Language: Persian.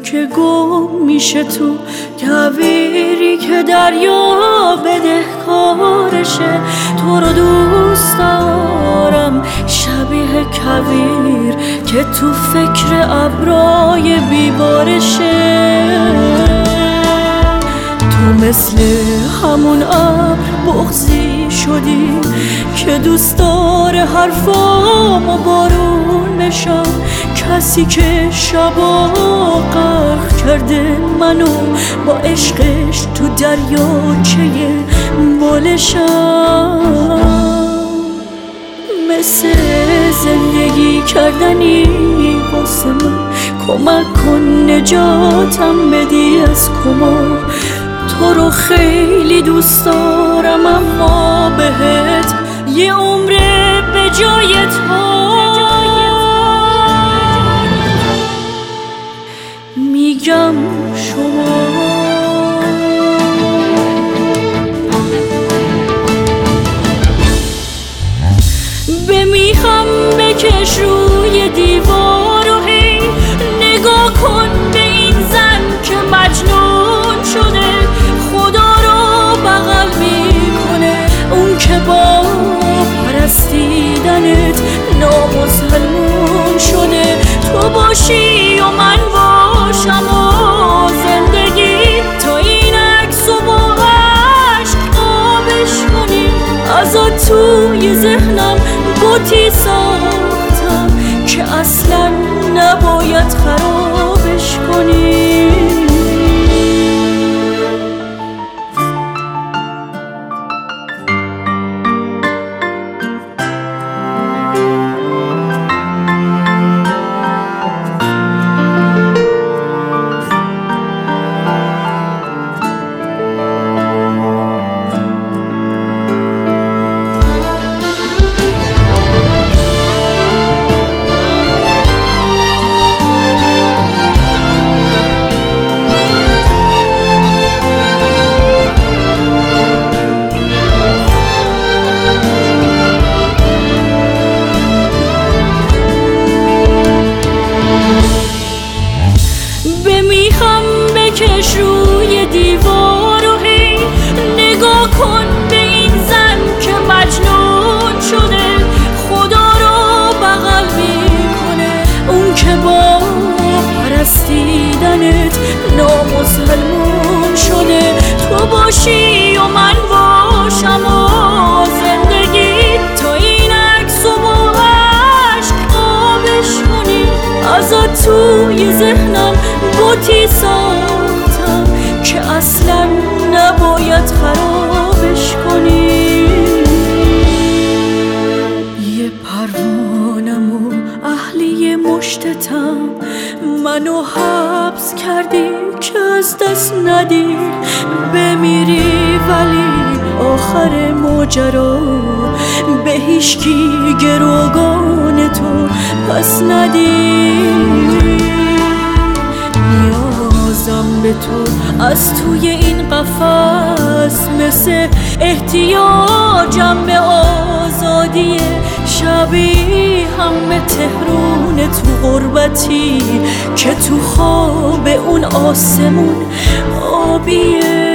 که گم میشه تو کویری که دریا بدهکارشه. تو رو دوست دارم شبیه کویر که تو فکر ابرای بیبارشه. تو مثل همون ابر بغضی شدی که دوست داره حرفامو بارون بشم. کسی که شبا غرق کرده منو با عشقش تو دریاچه بالشم. مثل زندگی کردنی واسه من کمک کن نجاتم بدی از کما. تو رو خیلی دوست دارم اما بهت یه عمره به جای تو میگم شما. بمیخم بکش روی دیوار و هی نگاه کن به این زن که مجنون شده. خدا رو بغل میکنه اون که با پرستیدنت نامسلمون شده. تو باشی و من باشم و زندگی تا این عکس و با عشق آبش کنی. ازت توی ذهنم بوتی ساختم که اصلا نباید خرابش کنی. بمیخم بکش روی دیوار و هی نگاه کن به این زن که مجنون شده. خدا رو بغل میکنه اون که با پرستیدنت نامسلمون شده. تو باشی و من باشم و زندگی تا این عکس و با عشق آبش کنی. ازت توی ذهنم بوتی ساختم که اصلا نباید خرابش کنی. یه پروانم و اهلی مشتتم منو حبس کردی که از دست ندی. بمیری ولی آخر ماجرا به هیچکی گروگان تو پس ندی. نیازم به تو از توی این قفس مثل احتیاجم به آزادیه. شبیه هم به تهرون تو غربتی که تو خواب اون آسمون آبیه.